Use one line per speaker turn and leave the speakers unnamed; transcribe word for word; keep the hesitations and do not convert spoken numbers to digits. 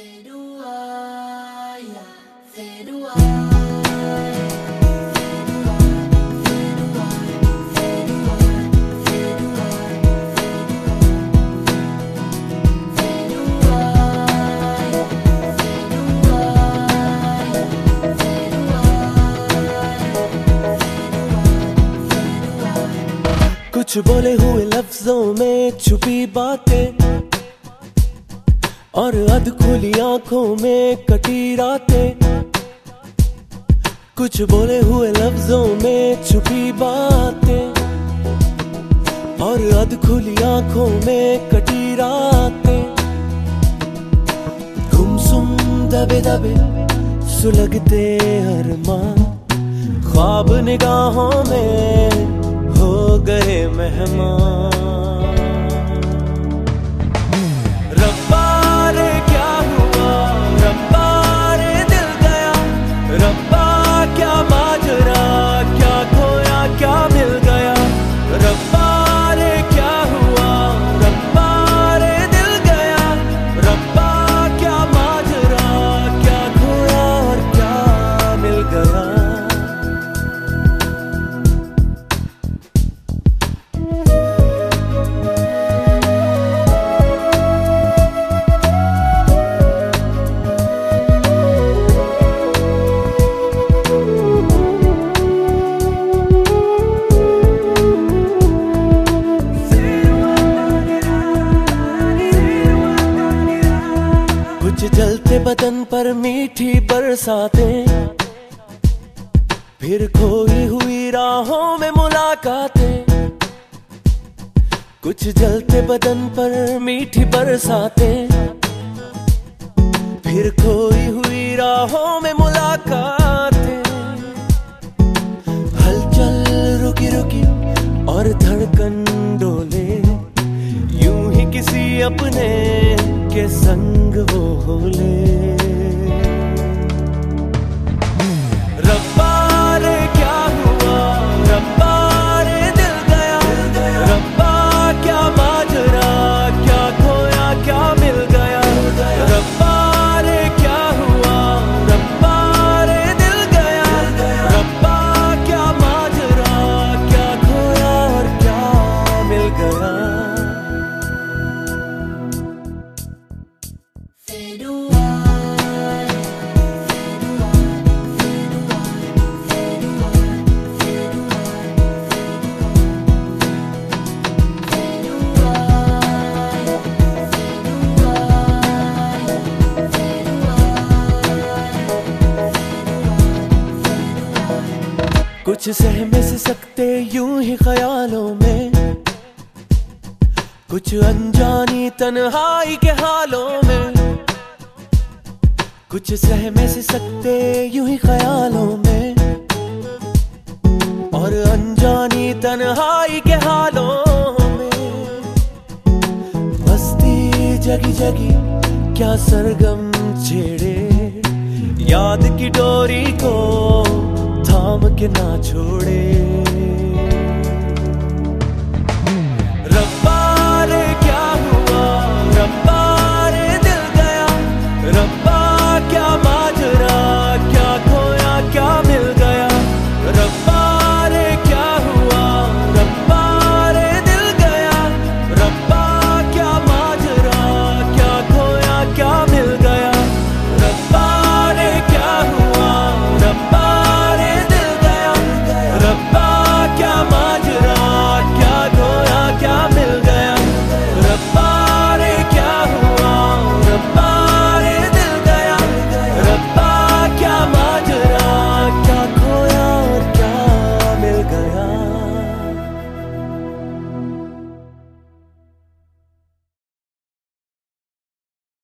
कुछ बोले हुए लफ्जों में छुपी बातें और अधखुली आंखों में कटी रातें। कुछ बोले हुए लफ्जों में छुपी बातें और अधखुली आंखों में कटी रातें। गुमसुम दबे दबे सुलगते अरमां, ख्वाब निगाहों में हो गए मेहमान। रब्बा रे क्या हुआ, रब्बा रे दिल गया, रब्बा क्या माजरा, क्या खोया क्या मिल गया। रब्बा रे क्या हुआ, रब्बा रे दिल गया, रब्बा क्या माजरा, क्या खोया और क्या मिल गया। कुछ जलते बदन पर मीठी बरसातें, फिर खोई हुई राहों में मुलाकातें। कुछ जलते बदन पर मीठी बरसातें, फिर खोई हुई राहों में मुलाकातें। हलचल रुकी रुकी और धड़कन डोले, यूं ही किसी अपने के संग वो होले। रब्बा रे क्या हुआ, रब्बा रे दिल गया, रब्बा क्या माजरा, क्या खोया क्या मिल गया। रब्बा रे क्या हुआ, रब्बा रे दिल गया, रब्बा क्या माजरा, क्या खोया और क्या मिल गया। कुछ सहमे से सकते यूं ही ख्यालों में, कुछ अनजानी तन्हाई के हालों में। कुछ सहमे से सकते यूं ही ख्यालों में, और अनजानी तन्हाई के हालों में। मस्ती जगी जगी क्या सरगम छेड़े, याद की डोरी को थाम के ना छोड़े।